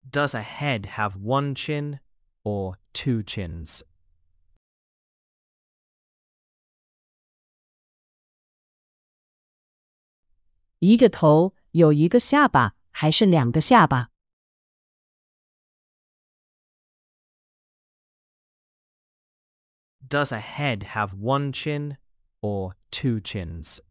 Does a head have one chin or two chins? 一个头有一个下巴还是两个下巴？ Does a head have one chin or two chins?